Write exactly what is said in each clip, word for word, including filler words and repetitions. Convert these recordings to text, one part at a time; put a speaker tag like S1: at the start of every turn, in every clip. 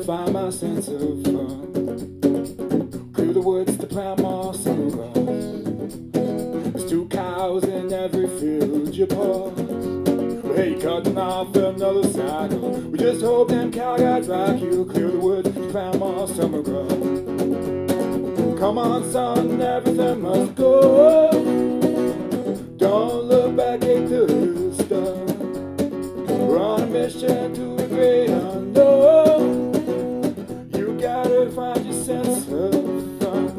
S1: find my sense of fun. Clear the woods to plant more summer grass. There's two cows in every field you pass. Hey, cutting off another cycle. We just hope them cow guys like you. Clear the woods to plant more summer grass. Come on, son, everything must go. Don't look back into the stars. We're on a mission to the great unknown. You gotta find your sense of fun.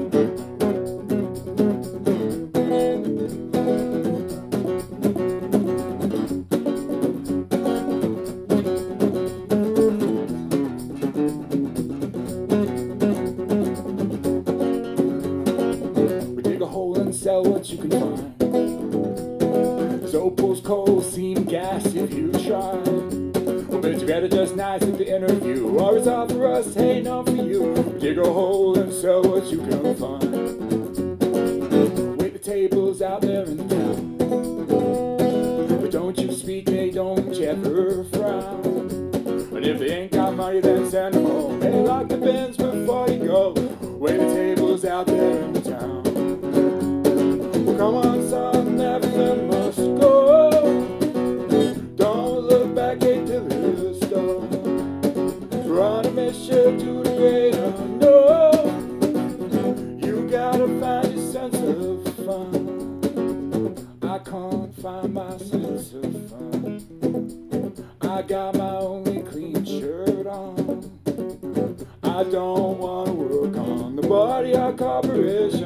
S1: We dig a hole and sell what you can find. So post coal seam gas if you try. We'll bet you better just nice at the interview, or it's all for us, hey, not for you. We dig a hole and sell what you can find. Wait the tables out there in town. But don't you speak, they don't you ever frown. And if they ain't got money, then send them home. Hey, lock the bins before you go. Wait the tables out there in town. Come on, son, everything must go. Don't look back into the stars. We're on a mission to the great unknown. You gotta find your sense of fun. I can't find my sense of fun. I got my only clean shirt on. I don't wanna work on the body of corporation.